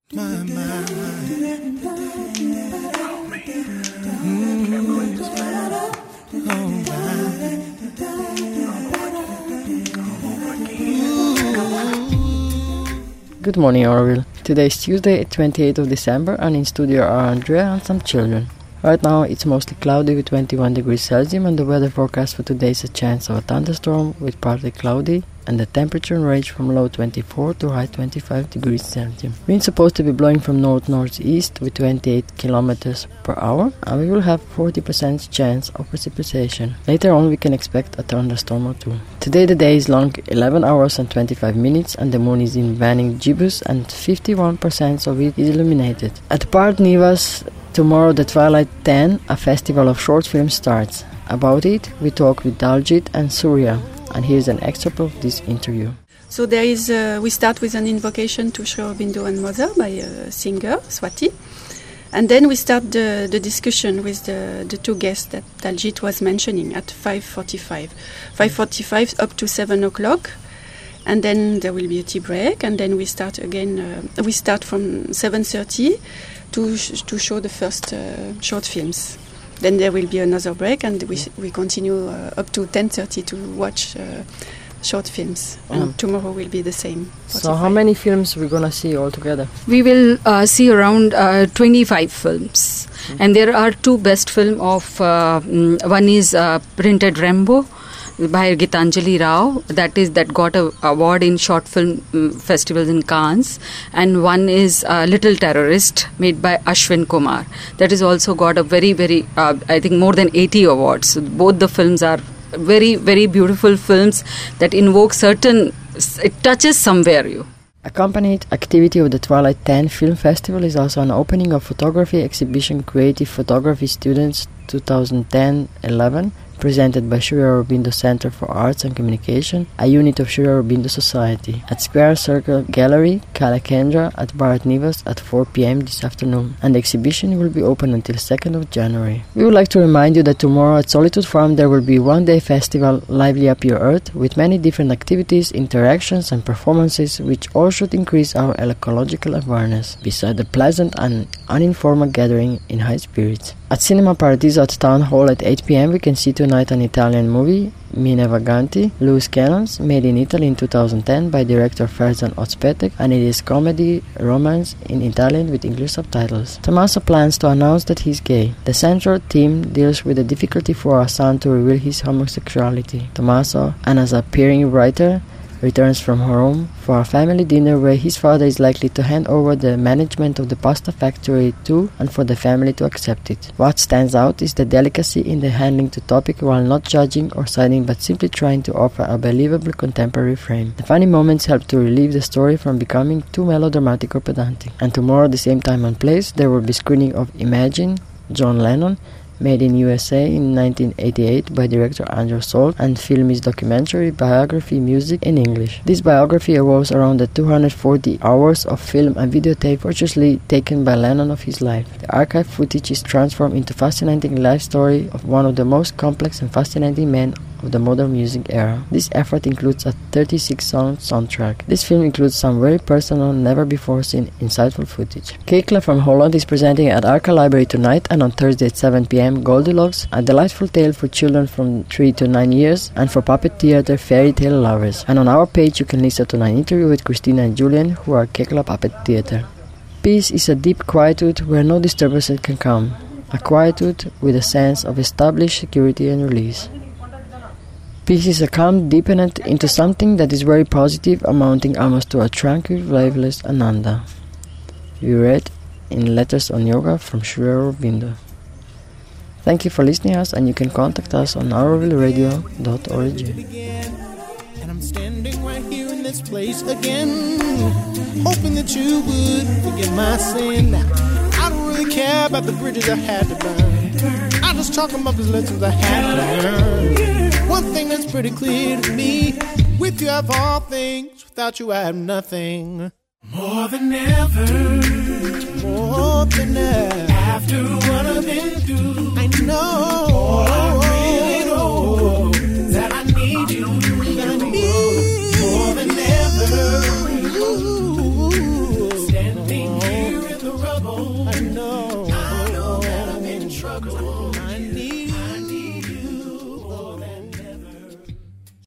My mind. Good morning, Orville. Today is Tuesday, 28th of December, and in studio are Andrea and some children. Right now it's mostly cloudy with 21 degrees Celsius, and the weather forecast for today is a chance of a thunderstorm with partly cloudy, and the temperature range from low 24 to high 25 degrees Celsius. Wind supposed to be blowing from north-northeast with 28 kilometers per hour, and we will have 40% chance of precipitation. Later on we can expect a thunderstorm or two. Today the day is long, 11 hours and 25 minutes, and the moon is in waning gibbous and 51% of it is illuminated. At Bart Nivas, tomorrow the Twilight 10, a festival of short films starts. About it, we talk with Daljit and Surya, and here's an excerpt of this interview. So there is, we start with an invocation to Sri Aurobindo and Mother by a singer, Swati, and then we start the discussion with the two guests that Daljit was mentioning at 5:45. 5:45 up to 7 o'clock, and then there will be a tea break, and then we start again. We start from 7:30 to show the first short films. Then there will be another break, and we continue up to 10:30 to watch short films. And tomorrow will be the same. 45. So how many films we're going to see altogether? We will see around 25 films. And there are two best films of, one is Printed Rainbow by Gitanjali Rao, that got an award in short film festivals in Cannes, and one is Little Terrorist made by Ashwin Kumar, that is also got a very, very I think more than 80 awards. So both the films are very, very beautiful films that invoke certain, it touches somewhere you. Accompanied activity of the Twilight 10 Film Festival is also an opening of photography exhibition Creative Photography Students 2010-11, presented by Sri Aurobindo Center for Arts and Communication, a unit of Sri Aurobindo Society, at Square Circle Gallery, Kalakendra, at Bart Nivas at 4 p.m. this afternoon, and the exhibition will be open until 2nd of January. We would like to remind you that tomorrow at Solitude Farm there will be a one-day festival, Lively Up Your Earth, with many different activities, interactions and performances which all should increase our ecological awareness, beside the pleasant and uninformed gathering in high spirits. At Cinema Paradiso at Town Hall at 8 p.m. we can see tonight an Italian movie, Mine Vaganti, Loose Cannons, made in Italy in 2010 by director Ferzan Ozpetek, and it is comedy romance in Italian with English subtitles. Tommaso plans to announce that he's gay. The central theme deals with the difficulty for a son to reveal his homosexuality. Tommaso, an aspiring writer, returns from home for a family dinner where his father is likely to hand over the management of the pasta factory to, and for the family to accept it. What stands out is the delicacy in the handling the topic while not judging or siding, but simply trying to offer a believable contemporary frame. The funny moments help to relieve the story from becoming too melodramatic or pedantic. And tomorrow at the same time and place there will be screening of Imagine, John Lennon, made in USA in 1988 by director Andrew Salt, and film is documentary, biography, music in English. This biography revolves around the 240 hours of film and videotape virtually taken by Lennon of his life. The archive footage is transformed into fascinating life story of one of the most complex and fascinating men of the modern music era. This effort includes a 36-song soundtrack. This film includes some very personal, never-before-seen, insightful footage. Kekla from Holland is presenting at Arca Library tonight and on Thursday at 7 p.m. Goldilocks, a delightful tale for children from 3 to 9 years, and for puppet theater Fairy Tale Lovers. And on our page you can listen to an interview with Christina and Julian, who are Kekla Puppet Theater. Peace is a deep quietude where no disturbances can come. A quietude with a sense of established security and release. Peace is a calm deepened into something that is very positive, amounting almost to a tranquil, waveless Ananda. We read in Letters on Yoga from Sri Aurobindo. Thank you for listening to us, and you can contact us on aurovilleradio.org. And I'm standing right here in this place again, hoping that you would forgive my sin. I don't really care about the bridges I had to burn. I'm just talking about the lessons I had to learn. One thing that's pretty clear to me: with you I have all things, without you I have nothing. More than ever, more than ever. After what I've been through, I know, all I really know, that I need you, that I need more than ever. Standing here I know that I'm in trouble. I need